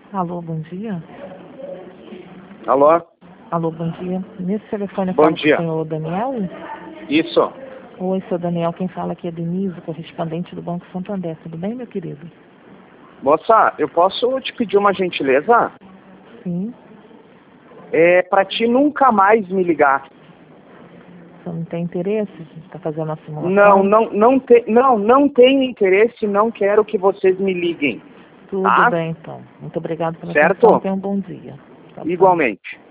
Alô, bom dia. Alô? Alô, bom dia. Nesse telefone eu Bom falo dia. com o senhor Daniel? Isso. Oi, senhor Daniel, quem fala aqui é Denise, correspondente do Banco Santander. Tudo bem, meu querido? Moça, eu posso te pedir uma gentileza? Sim. É pra ti nunca mais me ligar. Você não tem interesse? A gente está fazendo uma simulação? Não tenho interesse, não quero que vocês me liguem. Tudo Tá? bem, então. Muito obrigado pela Certo? atenção. Tenha um bom dia. Tchau, tchau. Igualmente.